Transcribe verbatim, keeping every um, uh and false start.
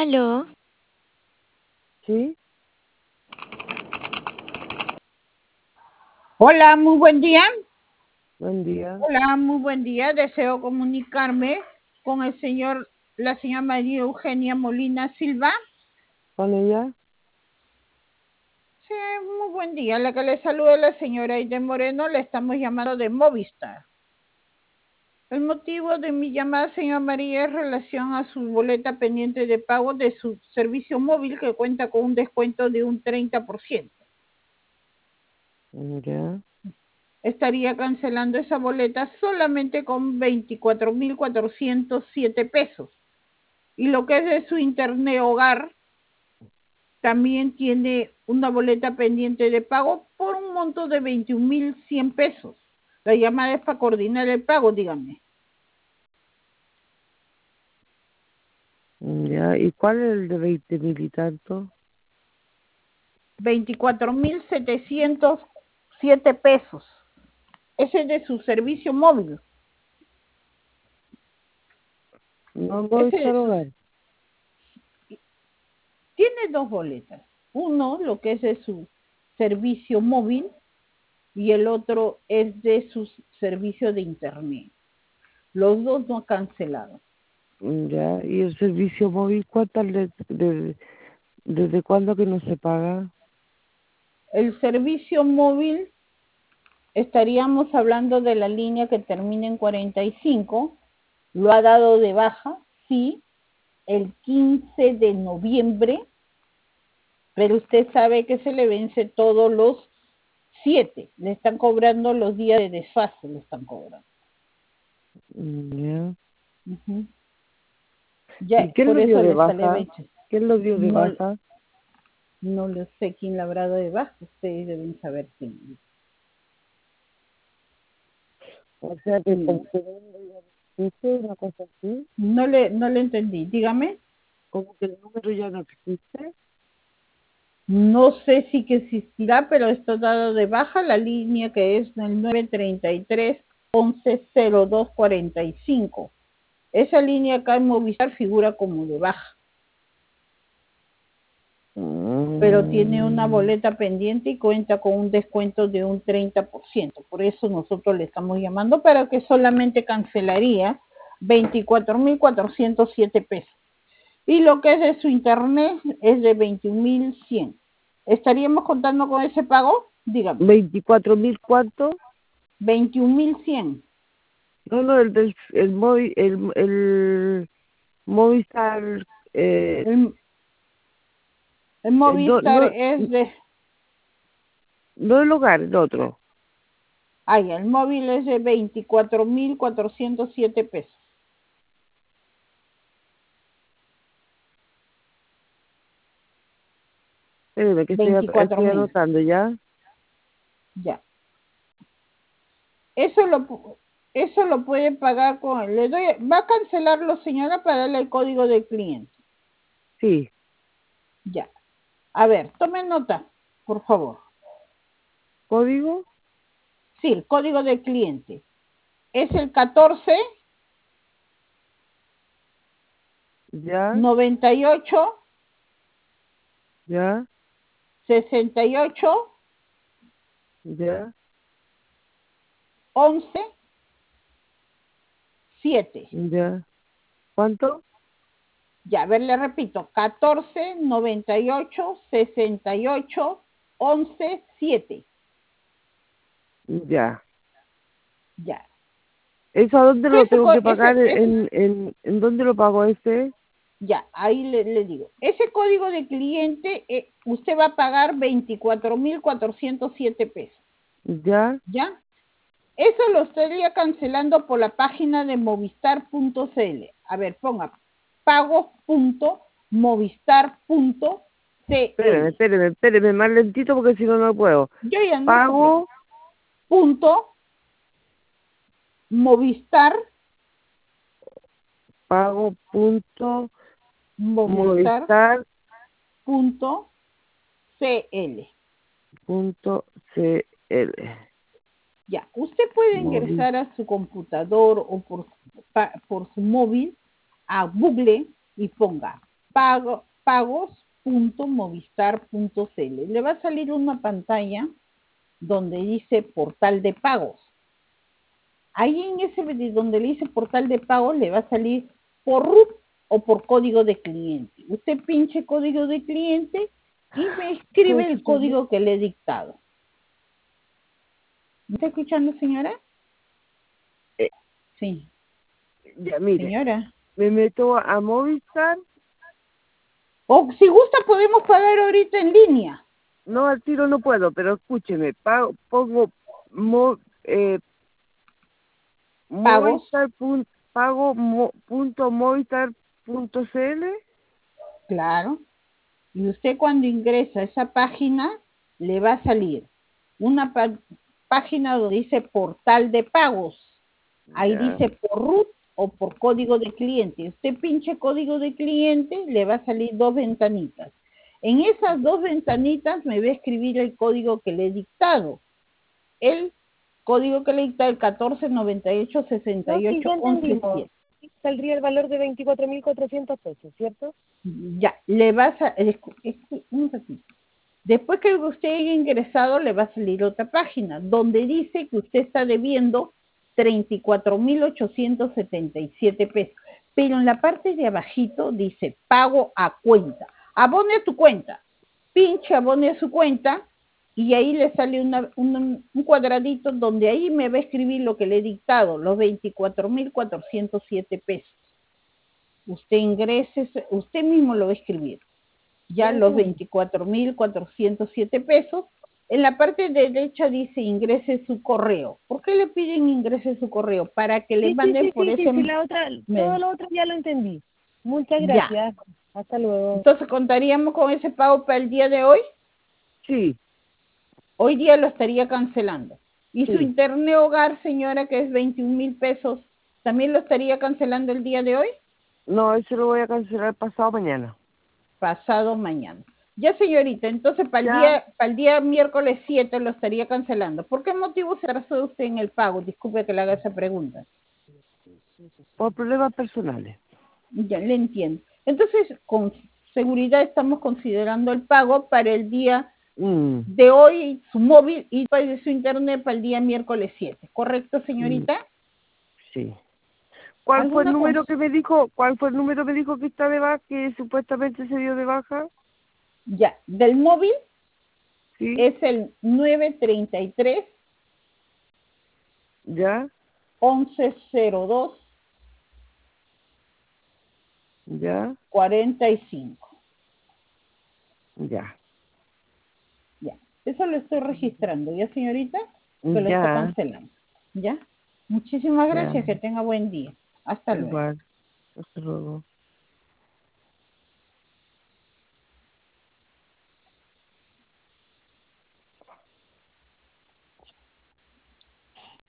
Aló, Sí, Hola, muy buen día. buen día. Hola, muy buen día. Deseo comunicarme con el señor, la señora María Eugenia Molina Silva. ¿Con ella? Sí, muy buen día. La que le saluda la señora Aide Moreno, le estamos llamando de Movistar. El motivo de mi llamada, señora María, es en relación a su boleta pendiente de pago de su servicio móvil que cuenta con un descuento de un treinta por ciento. Ya. Estaría cancelando esa boleta solamente con veinticuatro mil cuatrocientos siete pesos. Y lo que es de su internet hogar, también tiene una boleta pendiente de pago por un monto de veintiún mil cien pesos. La llamada es para coordinar el pago, dígame. Ya. ¿Y cuál es el de veinte mil y tanto? veinticuatro mil setecientos siete pesos. Ese es de su servicio móvil. No, no Ese está de el su, hogar. tiene dos boletas. Uno, lo que es de su servicio móvil, y el otro es de su servicio de internet. Los dos no han cancelado. Ya. ¿Y el servicio móvil cuánto le, de- desde cuándo que no se paga? El servicio móvil, estaríamos hablando de la línea que termina en cuarenta y cinco, lo ha dado de baja, sí, el quince de noviembre, pero usted sabe que se le vence todos los siete, le están cobrando los días de desfase, le están cobrando. Ya. Ujú. ¿Y Ya, quién por lo dio eso de le sale baja? veinte. ¿Quién lo dio de No, baja? no lo sé quién le habrá dado de baja, ustedes deben saber quién. O sea que Mm, como que no lo existe, una cosa así. No le, no le entendí, dígame. Como que el número ya no existe. No sé si que existirá, pero esto dado de baja la línea que es el nueve treinta y tres once cero dos cuarenta y cinco. Esa línea acá en Movistar figura como de baja, pero tiene una Mm. boleta pendiente y cuenta con un descuento de un treinta por ciento. Por eso nosotros le estamos llamando para que solamente cancelaría veinticuatro mil cuatrocientos siete pesos. Y lo que es de su internet es de veintiún mil cien. ¿Estaríamos contando con ese pago? Dígame. ¿Veinticuatro mil cuánto? veintiún mil cien. No, no, el del el móvil, el, el Movistar, eh, El, el eh, no, Movistar no, es de... no el hogar, el otro. Ay, el móvil es de veinticuatro mil cuatrocientos siete pesos. Espérame, que estoy, veinticuatro estoy mil. anotando ya. Ya. Eso lo, eso lo puede pagar con... Le doy, va a cancelarlo, señora, para darle el código del cliente. Sí, Ya. A ver, tome nota, por favor. código, Sí, el código del cliente. Es el catorce ya, noventa y ocho ya, sesenta y ocho ya, once siete. ya. ¿Cuánto? Ya, a ver, le repito, catorce noventa y ocho sesenta y ocho once siete. Ya. Ya. ¿Eso a dónde lo Ese, tengo que pagar? ese, ese, ¿En, en, en dónde lo pago ese? ya, ahí le, le digo. Ese código de cliente, eh, usted va a pagar veinticuatro mil cuatrocientos siete pesos. Ya, ¿Ya? Eso lo estaría cancelando por la página de movistar punto cl. A ver, ponga pagos punto movistar punto espérame, cl. espérame, espérame, más lentito porque si no, no puedo. Yo ya no se preocupe. Pago, Punto movistar, pago, punto, movistar movistar, punto cl. punto, cl. Ya, usted puede Movistar. ingresar a su computador o por, pa- por su móvil a Google y ponga pago, pagos.movistar.cl. Le va a salir una pantalla donde dice portal de pagos. Ahí en ese donde le dice portal de pagos le va a salir por R U T o por código de cliente. Usted pinche código de cliente y me escribe el código que le he dictado. ¿Me está escuchando, señora? Eh, sí. Ya, mire. Señora. Me meto a Movistar. O si gusta podemos pagar ahorita en línea. No, al tiro no puedo, pero escúcheme, pago, pongo mo, eh, Movistar, punto, pago mo, punto movistar punto cl. Claro. Y usted cuando ingresa a esa página, le va a salir una página donde dice portal de pagos. Ahí Ya. dice por R U T o por código de cliente. Usted pinche código de cliente, le va a salir dos ventanitas. En esas dos ventanitas me va a escribir el código que le he dictado. El código que le he dictado, el catorce noventa y ocho sesenta y ocho once siete. Saldría el valor de veinticuatro mil cuatrocientos pesos, ¿cierto? Ya, le vas a... Un ratito. Después que usted haya ingresado, le va a salir otra página donde dice que usted está debiendo treinta y cuatro mil ochocientos setenta y siete pesos. Pero en la parte de abajito dice pago a cuenta. Abone a tu cuenta. Pinche abone a su cuenta y ahí le sale una, un, un cuadradito donde ahí me va a escribir lo que le he dictado, los veinticuatro mil cuatrocientos siete pesos. Usted ingrese, usted mismo lo va a escribir. Ya los veinticuatro mil cuatrocientos siete pesos. En la parte derecha dice ingrese su correo. ¿Por qué le piden ingrese su correo? Para que le sí, manden sí, sí, por sí, ese... Sí, la otra, todo lo otro ya lo entendí. Muchas gracias. Ya. Hasta luego. Entonces, ¿contaríamos con ese pago para el día de hoy? Sí. Hoy día lo estaría cancelando. ¿Y sí. su internet hogar, señora, que es veintiún mil pesos, también lo estaría cancelando el día de hoy? No, eso lo voy a cancelar pasado mañana. Pasado mañana. Ya, señorita, entonces para el día, para el día miércoles siete lo estaría cancelando. ¿Por qué motivo se atrasó usted en el pago? Disculpe que le haga esa pregunta. Por problemas personales. Ya, le entiendo. Entonces, con seguridad estamos considerando el pago para el día mm. de hoy, su móvil y de su internet para el día miércoles siete. ¿Correcto, señorita? Sí. ¿Cuál fue el número que me dijo? ¿Cuál fue el número que me dijo que está de baja, que supuestamente se dio de baja? Ya, del móvil sí. Es el nueve treinta y tres. Ya. once cero dos. Ya. cuarenta y cinco. Ya. Ya. Eso lo estoy registrando, ¿ya, señorita? Que lo ya. está cancelando. ¿Ya? Muchísimas gracias, ya. que tenga buen día. Hasta luego. Igual. Hasta luego.